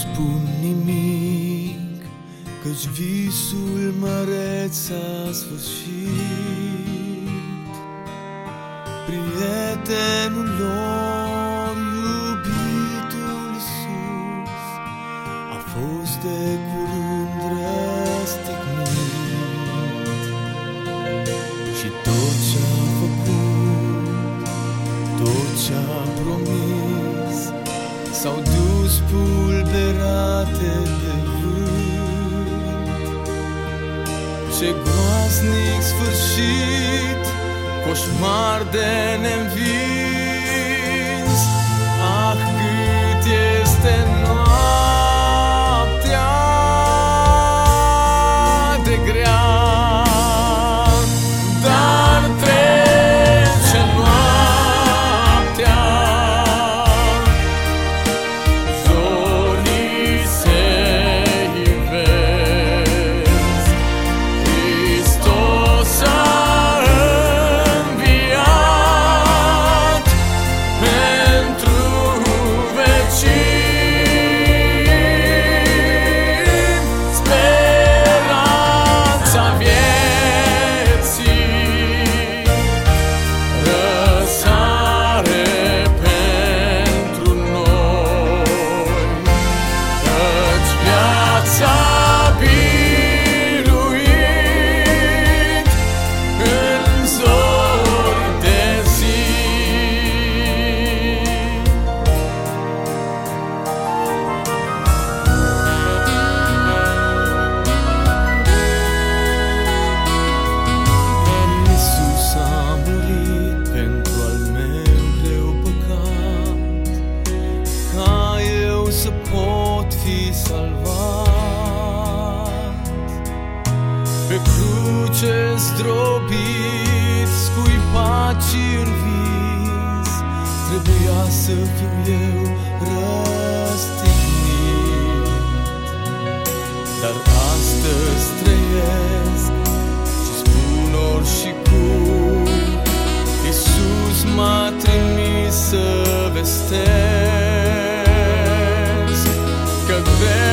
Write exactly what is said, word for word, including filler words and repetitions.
spun nimic, căci visul măreț s-a sfârșit. Prietenul lor, iubitul Iisus, a fost de curând răstignit. Și tot ce-a făcut, tot ce-a promis, s-au dus pulberate de vânt. Ce groaznic sfârșit, coșmar de neînvins. Ah, cât este noaptea de grea, dar trece noaptea, zorii se ivesc, Hristos a înviat pentru vecini, speranța vieții răsare pentru noi, căci viața biruit în zori de zi. Iisus a murit pentru al meu greu păcat, ca eu să pot fi salvat. Pe cruce zdrobit, scuipat și învins, trebuia să fiu eu răstignit. Dar astăzi trăiesc și spun oricum, Iisus m-a trimis să vestesc că